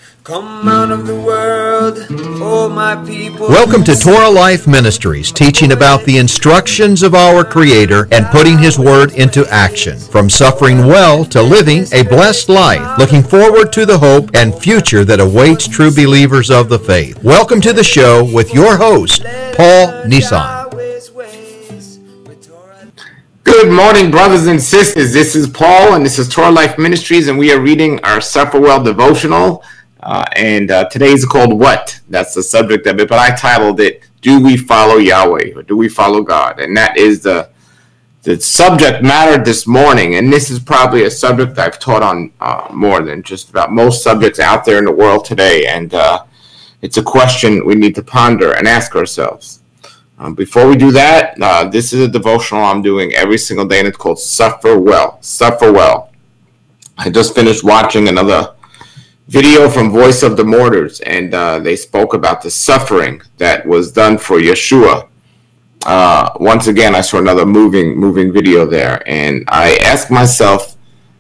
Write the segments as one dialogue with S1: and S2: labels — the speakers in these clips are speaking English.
S1: Come out of the world, oh my people.
S2: Welcome to Torah Life Ministries, teaching about the instructions of our Creator and putting His Word into action. From suffering well to living a blessed life, looking forward to the hope and future that awaits true believers of the faith. Welcome to the show with your host, Paul Nissan.
S3: Good morning, brothers and sisters. This is Paul, and this is Torah Life Ministries, and we are reading our Suffer Well devotional. Today is called What? That's the subject of it, but I titled it, Do We Follow Yahweh, or Do We Follow God? And that is the subject matter this morning, and this is probably a subject I've taught on more than just about most subjects out there in the world today, and it's a question we need to ponder and ask ourselves. Before we do that, this is a devotional I'm doing every single day, and it's called Suffer Well. Suffer Well. I just finished watching another video from Voice of the Martyrs, and they spoke about the suffering that was done for Yeshua. Once again, I saw another moving video there, and I asked myself,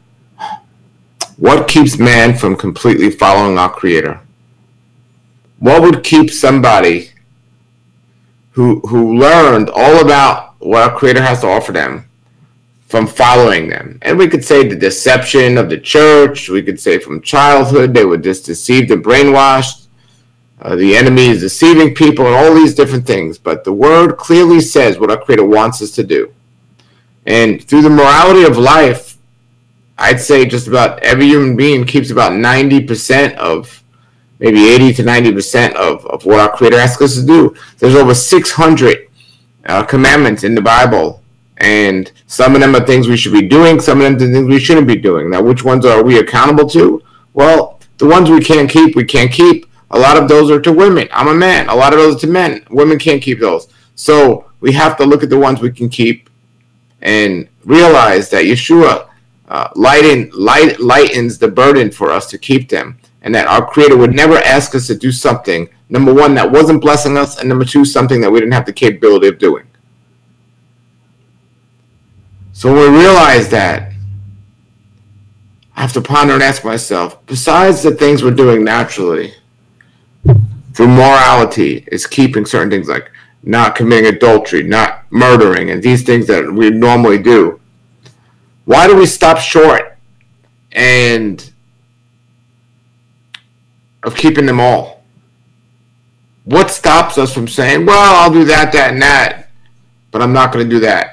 S3: what keeps man from completely following our Creator? What would keep somebody who learned all about what our Creator has to offer them from following them? And we could say the deception of the church. We could say from childhood they were just deceived and brainwashed. The enemy is deceiving people and all these different things. But the Word clearly says what our Creator wants us to do. And through the morality of life, I'd say just about every human being keeps about 90% of, maybe 80 to 90% of what our Creator asks us to do. There's over 600 commandments in the Bible. And some of them are things we should be doing. Some of them are things we shouldn't be doing. Now, which ones are we accountable to? Well, the ones we can't keep, we can't keep. A lot of those are to women. I'm a man. A lot of those are to men. Women can't keep those. So we have to look at the ones we can keep and realize that Yeshua lightens the burden for us to keep them. And that our Creator would never ask us to do something, number one, that wasn't blessing us, and number two, something that we didn't have the capability of doing. So when we realize that, I have to ponder and ask myself, besides the things we're doing naturally, through morality, is keeping certain things like not committing adultery, not murdering, and these things that we normally do, why do we stop short of keeping them all? What stops us from saying, well, I'll do that, and that, but I'm not going to do that?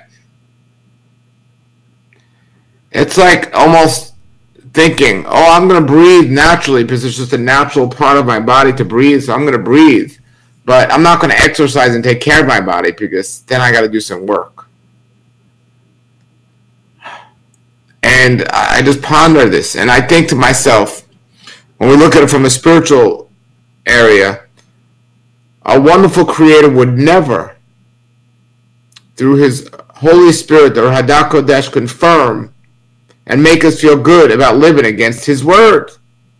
S3: It's like almost thinking, oh, I'm going to breathe naturally because it's just a natural part of my body to breathe, so I'm going to breathe. But I'm not going to exercise and take care of my body because then I got to do some work. And I just ponder this, and I think to myself, when we look at it from a spiritual area, our wonderful Creator would never, through His Holy Spirit, the Hadak Kodesh, confirm and make us feel good about living against His Word.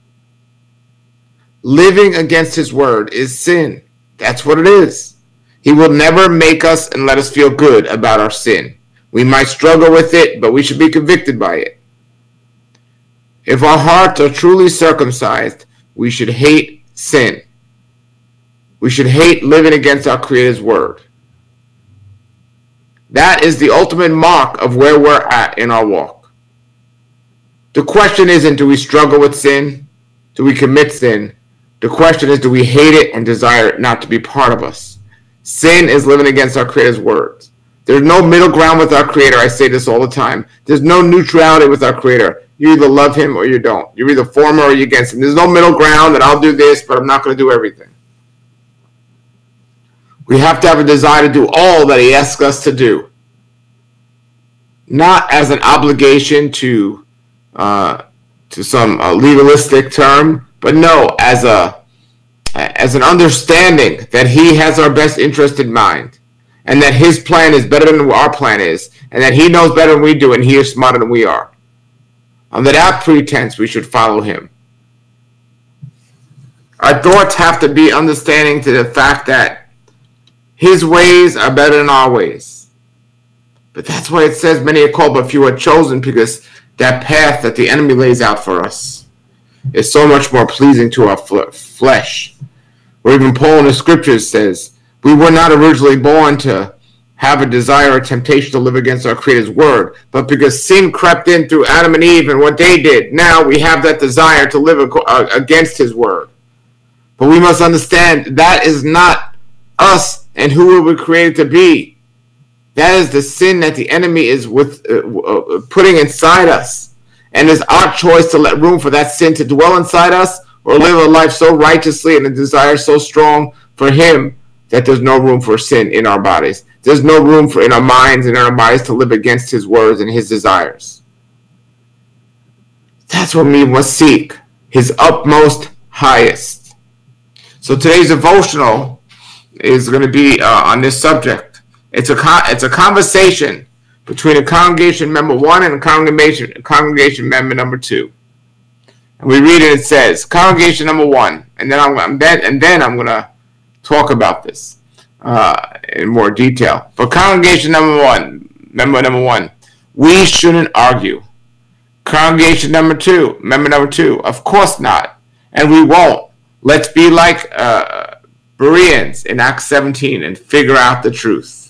S3: Living against His Word is sin. That's what it is. He will never make us and let us feel good about our sin. We might struggle with it, but we should be convicted by it. If our hearts are truly circumcised, we should hate sin. We should hate living against our Creator's Word. That is the ultimate mark of where we're at in our walk. The question isn't, do we struggle with sin? Do we commit sin? The question is, do we hate it and desire it not to be part of us? Sin is living against our Creator's words. There's no middle ground with our Creator. I say this all the time. There's no neutrality with our Creator. You either love Him or you don't. You're either for Him or you're against Him. There's no middle ground that I'll do this, but I'm not going to do everything. We have to have a desire to do all that He asks us to do. Not as an obligation to some legalistic term, but no, as an understanding that He has our best interest in mind, and that His plan is better than our plan is, and that He knows better than we do, and He is smarter than we are. Under that pretense, we should follow Him. Our thoughts have to be understanding to the fact that His ways are better than our ways. But that's why it says many are called, but few are chosen, because that path that the enemy lays out for us is so much more pleasing to our flesh. Or even Paul in the scriptures says, we were not originally born to have a desire or temptation to live against our Creator's word, but because sin crept in through Adam and Eve and what they did, now we have that desire to live against his word. But we must understand that is not us and who we were created to be. That is the sin that the enemy is putting inside us. And it's our choice to let room for that sin to dwell inside us, or live a life so righteously and a desire so strong for him that there's no room for sin in our bodies. There's no room in our minds and in our bodies to live against his words and his desires. That's what we must seek, his utmost highest. So today's devotional is going to be on this subject. It's a conversation between a congregation member 1 and a congregation member number 2. And we read it. It says, congregation number 1, and then I'm going to talk about this in more detail. For congregation member number 1, we shouldn't argue. Congregation member number 2, of course not, and we won't. Let's be like Bereans in Acts 17 and figure out the truth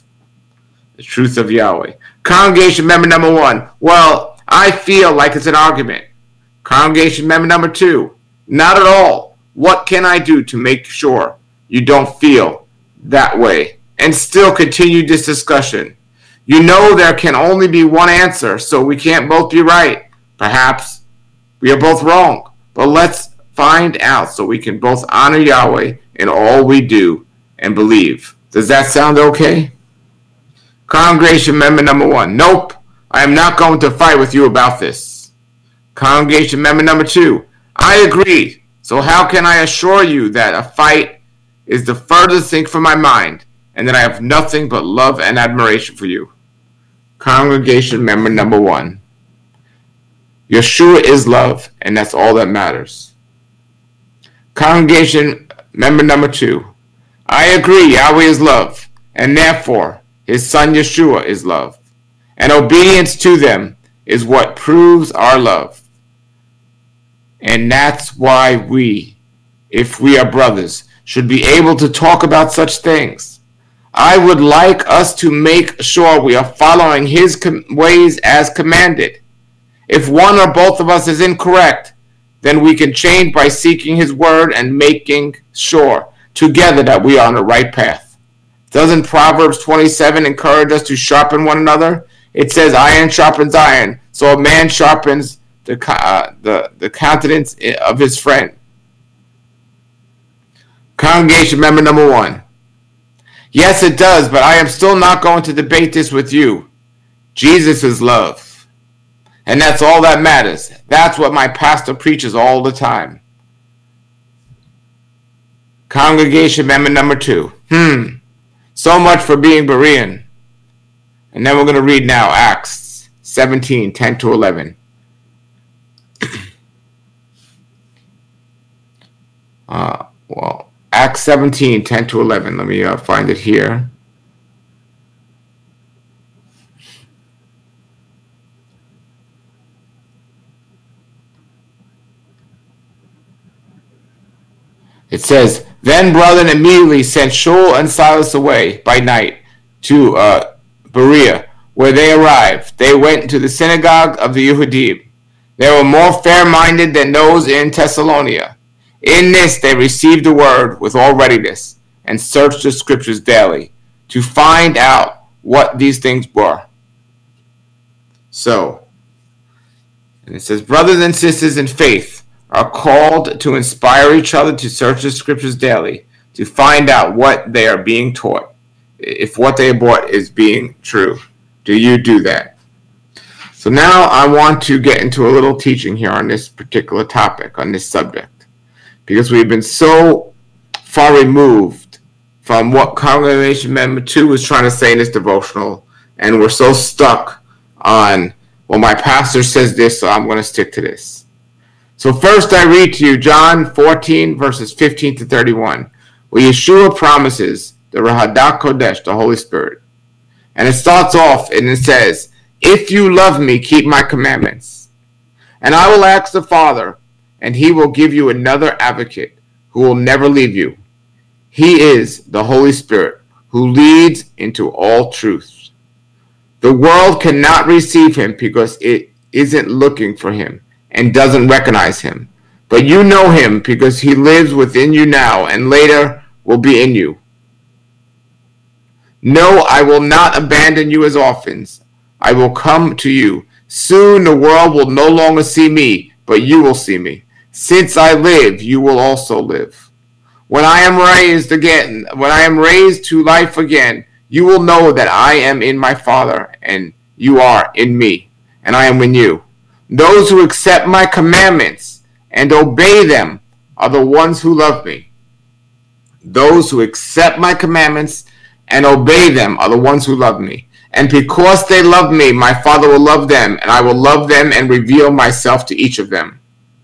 S3: of Yahweh. Congregation member number 1, well, I feel like it's an argument. Congregation member number 2, not at all. What can I do to make sure you don't feel that way and still continue this discussion? You know there can only be one answer, so we can't both be right. Perhaps we are both wrong, but let's find out so we can both honor Yahweh in all we do and believe. Does that sound okay? Congregation member number 1, nope, I am not going to fight with you about this. Congregation member number 2, I agree. So how can I assure you that a fight is the furthest thing from my mind and that I have nothing but love and admiration for you? Congregation member number 1, Yeshua is love, and that's all that matters. Congregation member number 2, I agree Yahweh is love, and therefore his son Yeshua is love, and obedience to them is what proves our love. And that's why we, if we are brothers, should be able to talk about such things. I would like us to make sure we are following his ways as commanded. If one or both of us is incorrect, then we can change by seeking his word and making sure together that we are on the right path. Doesn't Proverbs 27 encourage us to sharpen one another? It says iron sharpens iron, so a man sharpens the countenance of his friend. Congregation member number 1, yes it does, but I am still not going to debate this with you. Jesus is love, and that's all that matters. That's what my pastor preaches all the time. Congregation member number 2, so much for being Berean. And then we're going to read now Acts 17, 10 to 11. Acts 17, 10 to 11. Let me find it here. It says, then brethren immediately sent Shaul and Silas away by night to Berea, where they arrived. They went into the synagogue of the Yehudim. They were more fair-minded than those in Thessalonica. In this they received the word with all readiness and searched the scriptures daily to find out what these things were. So, and it says, brothers and sisters in faith are called to inspire each other to search the scriptures daily to find out what they are being taught. If what they brought is being true, do you do that? So now I want to get into a little teaching here on this particular topic, on this subject, because we've been so far removed from what congregation member 2 was trying to say in this devotional, and we're so stuck on, well, my pastor says this, so I'm going to stick to this. So first I read to you John 14, verses 15 to 31, where Yeshua promises the Rahadak Kodesh, the Holy Spirit. And it starts off and it says, if you love me, keep my commandments. And I will ask the Father, and he will give you another advocate who will never leave you. He is the Holy Spirit who leads into all truth. The world cannot receive him because it isn't looking for him and doesn't recognize him. But you know him because he lives within you now and later will be in you. No, I will not abandon you as orphans. I will come to you. Soon the world will no longer see me, but you will see me. Since I live, you will also live. When I am raised to life again, you will know that I am in my Father, and you are in me, and I am in you. Those who accept my commandments and obey them are the ones who love me. Those who accept my commandments and obey them are the ones who love me. And because they love me, my Father will love them, and I will love them and reveal myself to each of them.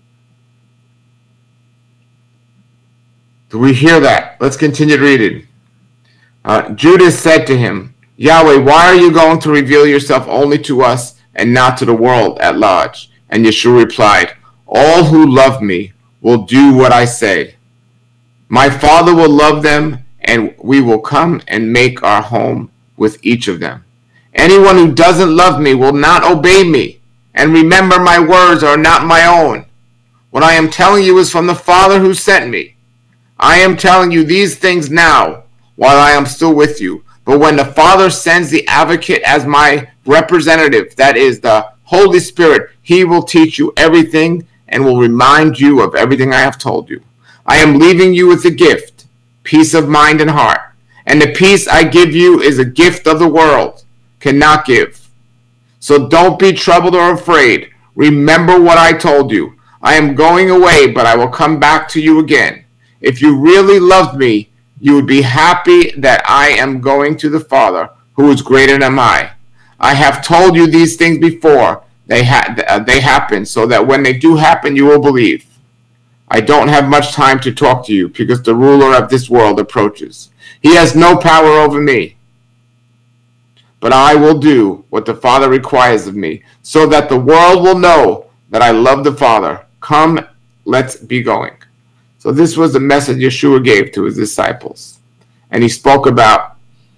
S3: Do we hear that? Let's continue reading. Judas said to him, Yahweh, why are you going to reveal yourself only to us and not to the world at large? And Yeshua replied, all who love me will do what I say. My Father will love them, and we will come and make our home with each of them. Anyone who doesn't love me will not obey me, and remember my words are not my own. What I am telling you is from the Father who sent me. I am telling you these things now while I am still with you. But when the Father sends the advocate as my representative, that is the Holy Spirit, he will teach you everything and will remind you of everything I have told you. I am leaving you with a gift, peace of mind and heart. And the peace I give you is a gift of the world cannot give. So don't be troubled or afraid. Remember what I told you. I am going away, but I will come back to you again. If you really loved me, you would be happy that I am going to the Father, who is greater than I. I have told you these things before they happen, so that when they do happen, you will believe. I don't have much time to talk to you, because the ruler of this world approaches. He has no power over me. But I will do what the Father requires of me, so that the world will know that I love the Father. Come, let's be going. So this was the message Yeshua gave to his disciples. And he spoke about,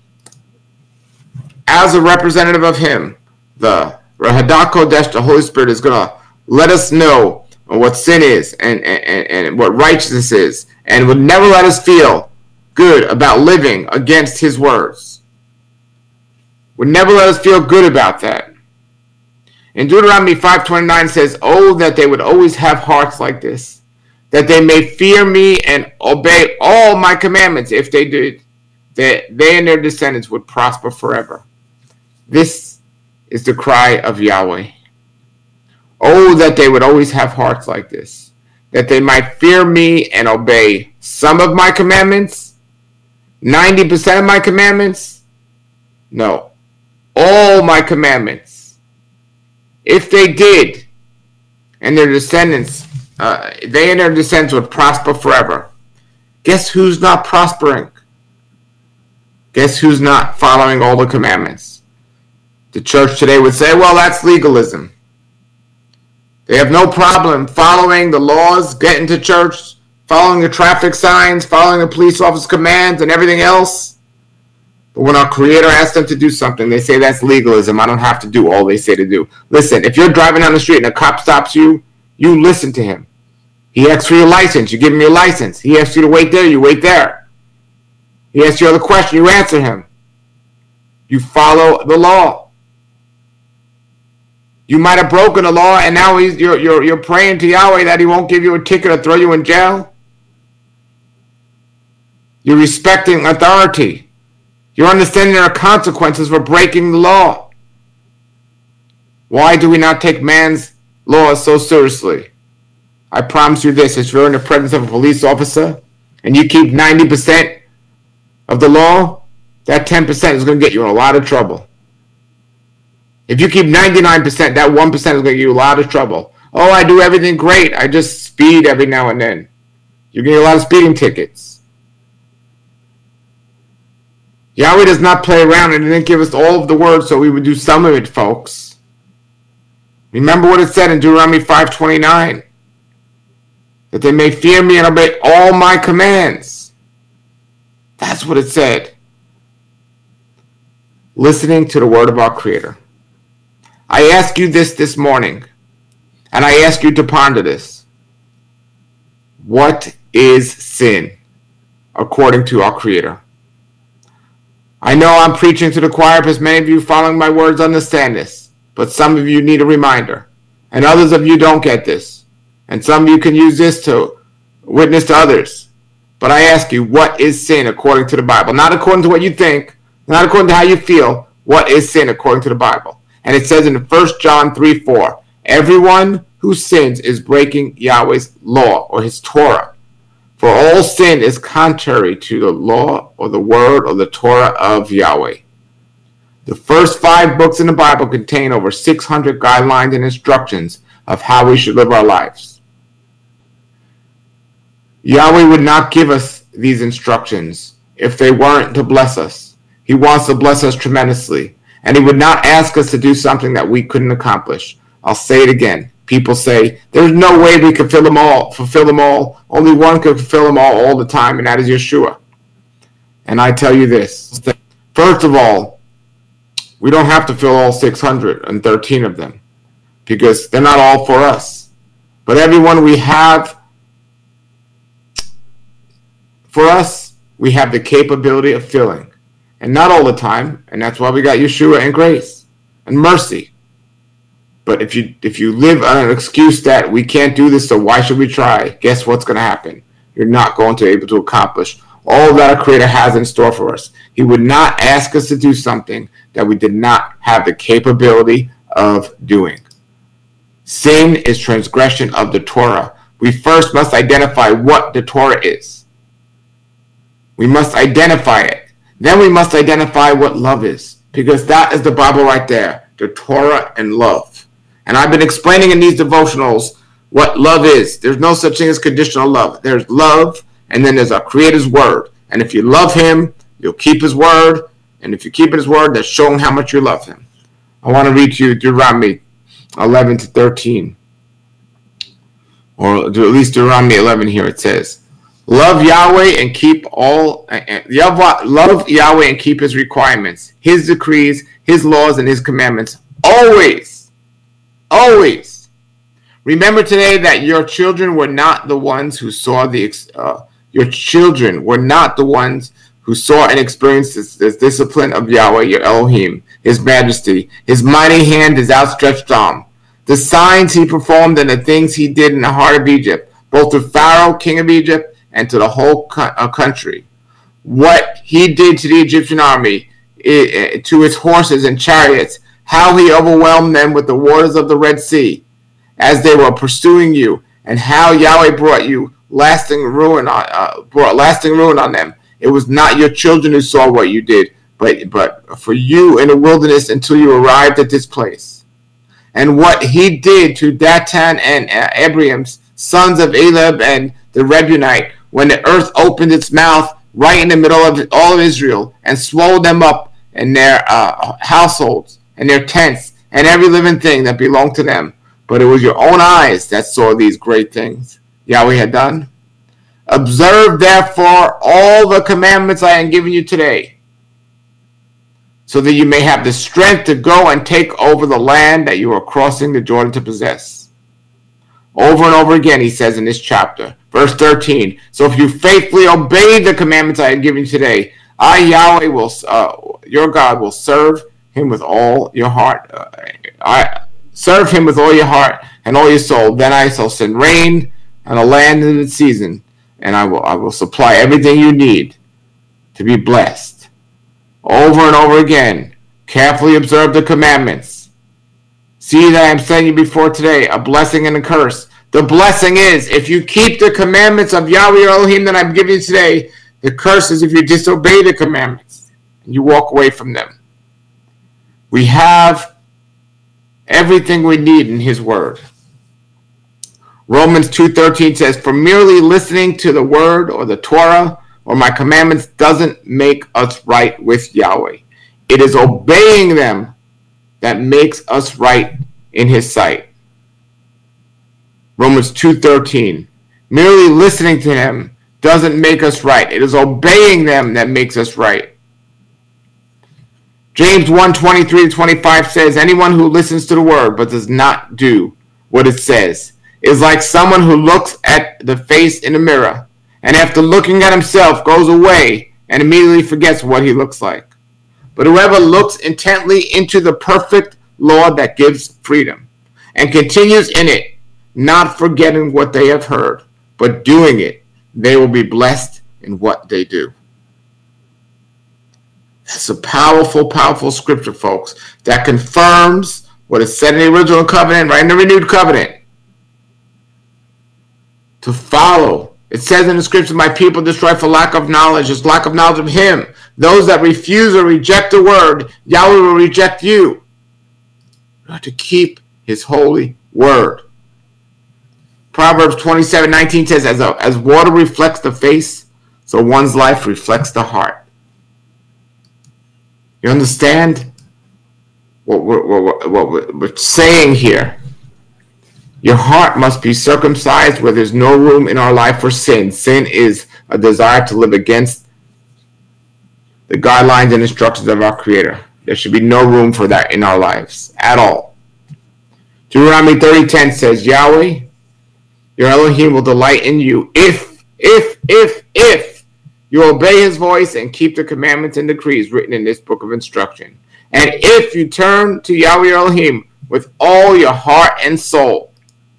S3: as a representative of him, the Ruach HaKodesh, the Holy Spirit, is going to let us know what sin is and what righteousness is, and would never let us feel good about living against his words. Would never let us feel good about that. In Deuteronomy 5:29 says, oh, that they would always have hearts like this, that they may fear me and obey all my commandments. If they did, that they and their descendants would prosper forever. This is the cry of Yahweh. Oh, that they would always have hearts like this, that they might fear me and obey some of my commandments, 90% of my commandments, no, all my commandments. If they did, and their descendants, they and their descendants would prosper forever. Guess who's not prospering? Guess who's not following all the commandments? The church today would say, well, that's legalism. They have no problem following the laws, getting to church, following the traffic signs, following the police officer's commands and everything else. But when our Creator asks them to do something, they say that's legalism. I don't have to do all they say to do. Listen, if you're driving down the street and a cop stops you, you listen to him. He asks for your license, you give him your license. He asks you to wait there, you wait there. He asks you a question, you answer him. You follow the law. You might have broken the law, and now you're praying to Yahweh that he won't give you a ticket or throw you in jail. You're respecting authority. You're understanding there are consequences for breaking the law. Why do we not take man's laws so seriously? I promise you this, if you're in the presence of a police officer and you keep 90% of the law, that 10% is going to get you in a lot of trouble. If you keep 99%, that 1% is going to get you a lot of trouble. Oh, I do everything great. I just speed every now and then. You're getting a lot of speeding tickets. Yahweh does not play around, and he didn't give us all of the word so we would do some of it, folks. Remember what it said in Deuteronomy 5:29. that they may fear me and obey all my commands. That's what it said. Listening to the word of our Creator. I ask you this morning, and I ask you to ponder this. What is sin according to our Creator? I know I'm preaching to the choir because many of you following my words understand this, but some of you need a reminder, and others of you don't get this, and some of you can use this to witness to others. But I ask you, what is sin according to the Bible? Not according to what you think, not according to how you feel. What is sin according to the Bible? And it says in 1 John 3:4, everyone who sins is breaking Yahweh's law or his Torah. For all sin is contrary to the law or the word or the Torah of Yahweh. The first 5 books in the Bible contain over 600 guidelines and instructions of how we should live our lives. Yahweh would not give us these instructions if they weren't to bless us. He wants to bless us tremendously. And he would not ask us to do something that we couldn't accomplish. I'll say it again. People say, there's no way we could fulfill them all. Only one could fulfill them all the time, and that is Yeshua. And I tell you this. First of all, we don't have to fill all 613 of them, because they're not all for us. But everyone we have, for us, we have the capability of filling. And not all the time, and that's why we got Yeshua and grace and mercy. But if you live on an excuse that we can't do this, so why should we try? Guess what's going to happen? You're not going to be able to accomplish all that our Creator has in store for us. He would not ask us to do something that we did not have the capability of doing. Sin is transgression of the Torah. We first must identify what the Torah is. We must identify it. Then we must identify what love is, because that is the Bible right there, the Torah and love. And I've been explaining in these devotionals what love is. There's no such thing as conditional love. There's love, and then there's our Creator's word. And if you love him, you'll keep his word. And if you keep his word, that's showing how much you love him. I want to read to you Deuteronomy 11-13. Or at least Deuteronomy 11 here it says. Love Yahweh and keep his requirements, his decrees, his laws, and his commandments. Always. Always. Remember today that your children were not the ones who saw and experienced this discipline of Yahweh, your Elohim, his majesty, his mighty hand, his outstretched arm, the signs he performed and the things he did in the heart of Egypt, both to Pharaoh, king of Egypt, and to the whole country. What he did to the Egyptian army, to its horses and chariots, how he overwhelmed them with the waters of the Red Sea as they were pursuing you, and how Yahweh brought lasting ruin on them. It was not your children who saw what you did, but for you in the wilderness until you arrived at this place. And what he did to Dathan and Abiram's sons of Elab and the Rebunite, when the earth opened its mouth right in the middle of all of Israel and swallowed them up and their households and their tents and every living thing that belonged to them. But it was your own eyes that saw these great things Yahweh had done. Observe therefore all the commandments I am giving you today, so that you may have the strength to go and take over the land that you are crossing the Jordan to possess. Over and over again, he says in this chapter, verse 13, so if you faithfully obey the commandments I have given you today, I, Yahweh, your God, will serve him with all your heart. Serve him with all your heart and all your soul. Then I shall send rain on the land in its season, and I will supply everything you need to be blessed. Over and over again, carefully observe the commandments. See that I am setting you before today a blessing and a curse. The blessing is if you keep the commandments of Yahweh your Elohim that I'm giving you today. The curse is if you disobey the commandments and you walk away from them. We have everything we need in his word. Romans 2:13 says, for merely listening to the word or the Torah or my commandments doesn't make us right with Yahweh. It is obeying them that makes us right in his sight. Romans 2:13. Merely listening to him doesn't make us right. It is obeying them that makes us right. James 1:23-25 says, anyone who listens to the word but does not do what it says is like someone who looks at the face in a mirror and after looking at himself goes away and immediately forgets what he looks like. But whoever looks intently into the perfect law that gives freedom and continues in it, not forgetting what they have heard, but doing it, they will be blessed in what they do. That's a powerful, powerful scripture, folks, that confirms what is said in the original covenant, right in the renewed covenant. To follow. It says in the scripture, my people destroy for lack of knowledge. It's lack of knowledge of him. Those that refuse or reject the word, Yahweh will reject you. You have to keep his holy word. Proverbs 27:19 says, as water reflects the face, so one's life reflects the heart. You understand what we're saying here? Your heart must be circumcised where there's no room in our life for sin. Sin is a desire to live against the guidelines and instructions of our Creator. There should be no room for that in our lives at all. Deuteronomy 30:10 says, Yahweh, your Elohim will delight in you if you obey his voice and keep the commandments and decrees written in this book of instruction. And if you turn to Yahweh your Elohim with all your heart and soul.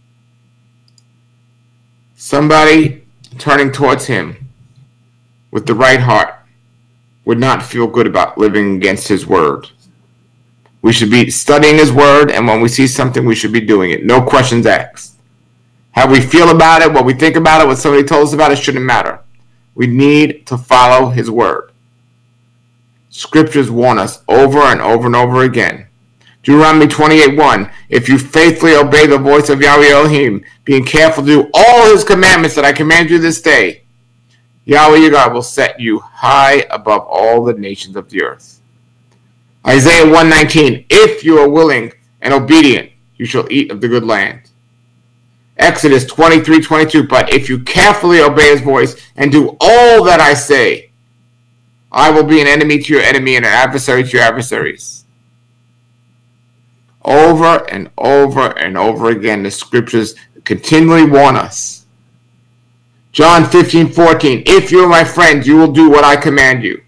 S3: Somebody turning towards him with the right heart would not feel good about living against his word. We should be studying his word, and when we see something, we should be doing it. No questions asked. How we feel about it, what we think about it, what somebody told us about it shouldn't matter. We need to follow his word. Scriptures warn us over and over and over again. Deuteronomy 28:1, if you faithfully obey the voice of Yahweh Elohim, being careful to do all his commandments that I command you this day, Yahweh your God will set you high above all the nations of the earth. Isaiah 1:19, if you are willing and obedient, you shall eat of the good land. Exodus 23:22, but if you carefully obey his voice and do all that I say, I will be an enemy to your enemy and an adversary to your adversaries. Over and over and over again, the scriptures continually warn us. John 15:14, if you are my friends, you will do what I command you.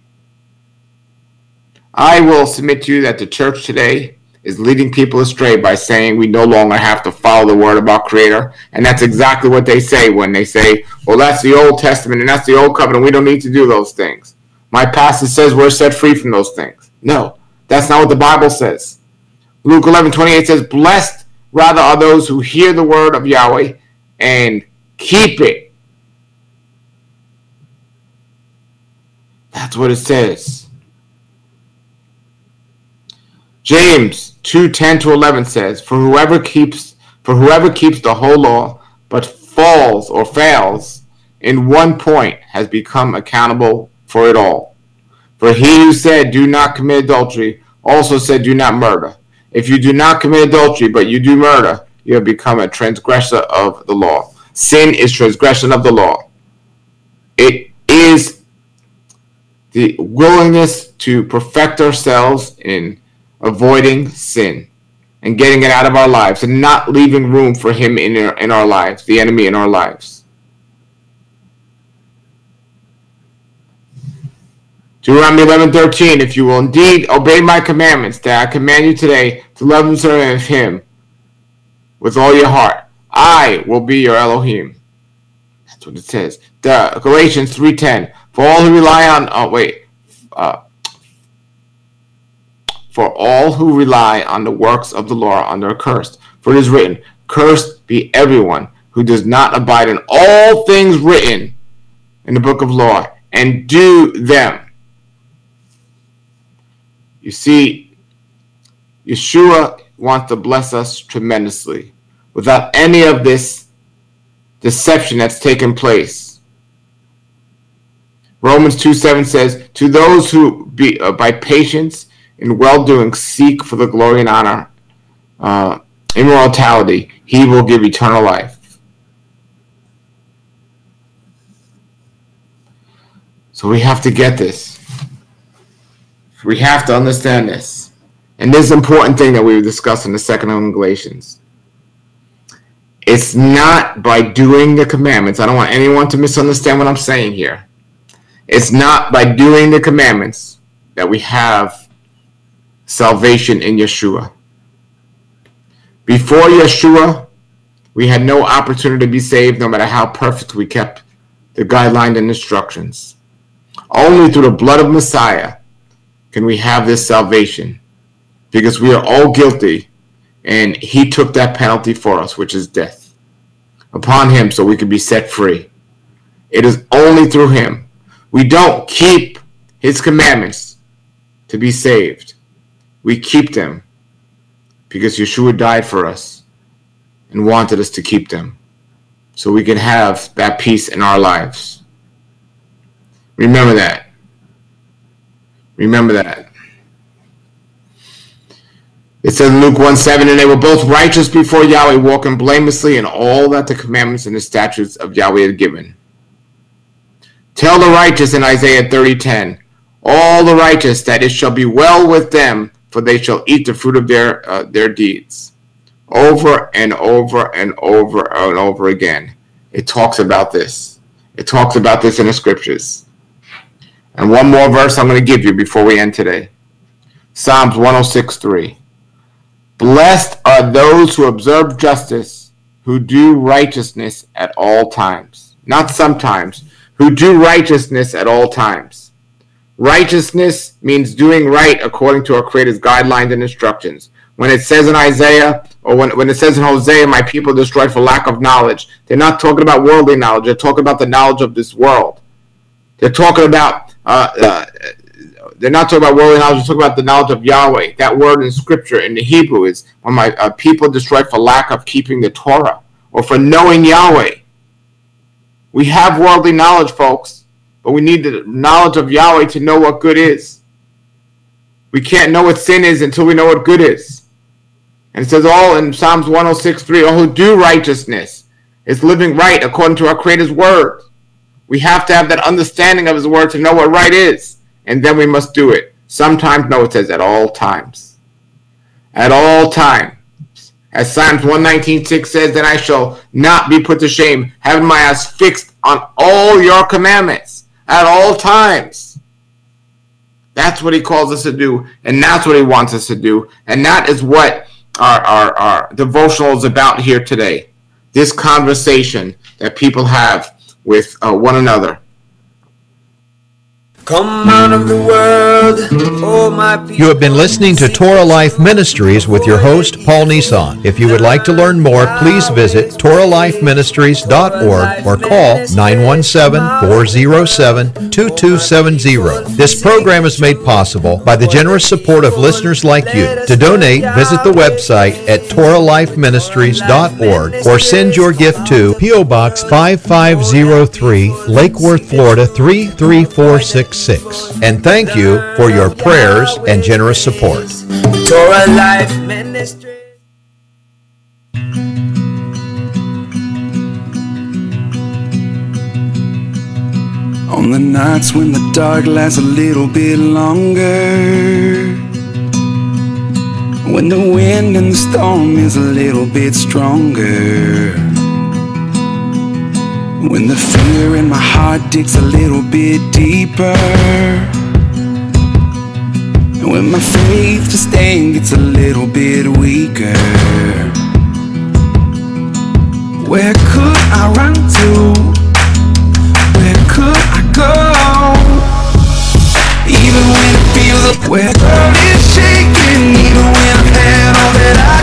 S3: I will submit to you that the church today is leading people astray by saying we no longer have to follow the word of our Creator. And that's exactly what they say when they say, well, that's the Old Testament and that's the Old Covenant. We don't need to do those things. My pastor says we're set free from those things. No, that's not what the Bible says. Luke 11:28 says, blessed rather are those who hear the word of Yahweh and keep it. That's what it says. James 2:10-11 says, for whoever keeps the whole law but falls or fails in one point has become accountable for it all. For he who said do not commit adultery also said do not murder. If you do not commit adultery but you do murder, you have become a transgressor of the law. Sin is transgression of the law. It is the willingness to perfect ourselves in avoiding sin and getting it out of our lives and not leaving room for him in our lives, the enemy in our lives. Deuteronomy 11:13, if you will indeed obey my commandments that I command you today to love and serve him with all your heart, I will be your Elohim. That's what it says. Galatians 3:10, for all who rely on, for all who rely on the works of the law are under a curse. For it is written, cursed be everyone who does not abide in all things written in the book of law and do them. You see, Yeshua wants to bless us tremendously without any of this deception that's taken place. Romans 2:7 says, to those who by patience in well-doing seek for the glory and honor, immortality, he will give eternal life. So we have to get this. We have to understand this. And this important thing that we were discussing in the second one in Galatians. It's not by doing the commandments. I don't want anyone to misunderstand what I'm saying here. It's not by doing the commandments that we have salvation in Yeshua. Before Yeshua, we had no opportunity to be saved, no matter how perfect we kept the guidelines and instructions. Only through the blood of Messiah can we have this salvation, because we are all guilty, and he took that penalty for us, which is death, upon him so we could be set free. It is only through him. We don't keep his commandments to be saved. We keep them because Yeshua died for us and wanted us to keep them so we can have that peace in our lives. Remember that. Remember that. It says in Luke 1:7, and they were both righteous before Yahweh, walking blamelessly in all that the commandments and the statutes of Yahweh had given. Tell the righteous in Isaiah 30:10, all the righteous, that it shall be well with them, for they shall eat the fruit of their deeds. Over and over and over and over again, it talks about this. It talks about this in the scriptures. And one more verse I'm going to give you before we end today. Psalms 106:3. Blessed are those who observe justice, who do righteousness at all times. Not sometimes. Who do righteousness at all times. Righteousness means doing right according to our Creator's guidelines and instructions. When it says in Isaiah, or when it says in Hosea, my people are destroyed for lack of knowledge, they're not talking about worldly knowledge. They're talking about the knowledge of this world. They're talking about they're not talking about worldly knowledge. They're talking about the knowledge of Yahweh. That word in Scripture in the Hebrew is when my people destroyed for lack of keeping the Torah or for knowing Yahweh. We have worldly knowledge, folks, but we need the knowledge of Yahweh to know what good is. We can't know what sin is until we know what good is. And it says all in Psalms 106:3, all who do righteousness is living right according to our Creator's word. We have to have that understanding of his word to know what right is. And then we must do it. Sometimes, no, it says at all times. At all times. As Psalms 119:6 says, then I shall not be put to shame, having my eyes fixed on all your commandments at all times. That's what he calls us to do, and that's what he wants us to do. And that is what our devotional is about here today. This conversation that people have with one another.
S1: Come out of the world, oh my people.
S2: You have been listening to Torah Life Ministries with your host, Paul Nissan. If you would like to learn more, please visit TorahLifeMinistries.org or call 917-407-2270. This program is made possible by the generous support of listeners like you. To donate, visit the website at TorahLifeMinistries.org or send your gift to P.O. Box 5503, Lake Worth, Florida 33466. And thank you for your prayers and generous support.
S1: Torah Life Ministry.
S4: On the nights when the dark lasts a little bit longer, when the wind and the storm is a little bit stronger, when the fear in my heart digs a little bit deeper, and when my faith to stand gets a little bit weaker, where could I run to? Where could I go? Even when it feels like where the world is shaking, even when I've had all that I